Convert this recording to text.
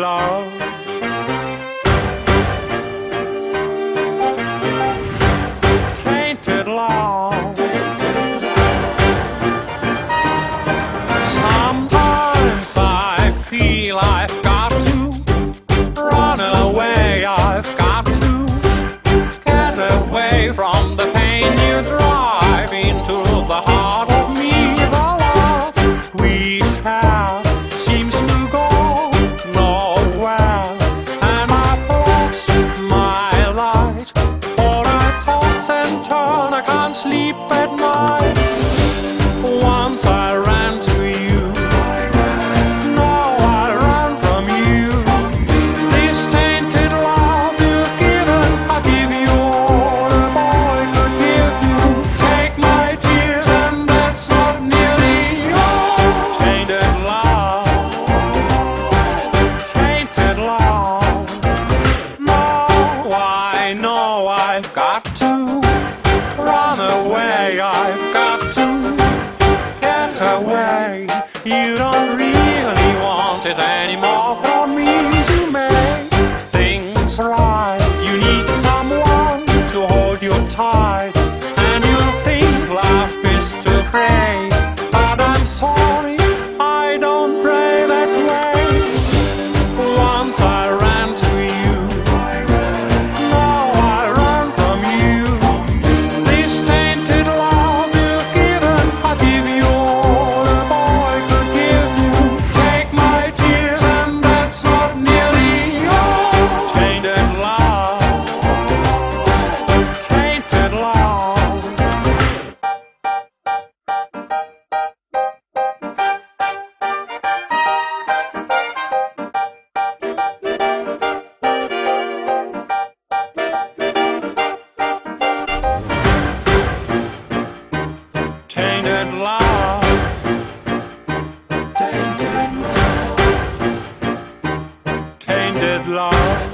love. Tainted love. Sometimes I feel I've got to run away. I've got to get away from the pain you drive into the heart of me. The love we share seems to go nowhere, and I've lost my light, for I toss and turn, I can't sleep at night. Once I ran to you, now I run from you. This tainted love you've given, I give you all a boy could give you. Take my tears and that's not nearly all. Tainted love, tainted love. Now I know I've got to run away, I've got to get away. You don't really want it anymore for me to make things right. You need someone to hold you tight, and you think life is to pray. But I'm sorry, I don't pray that way. Once I ran to you, now I run from you. This tainted love you've given, I give you all a boy could give you. Take my tears and that's not nearly all. Tainted love, tainted love. Tainted love, tainted love, tainted love.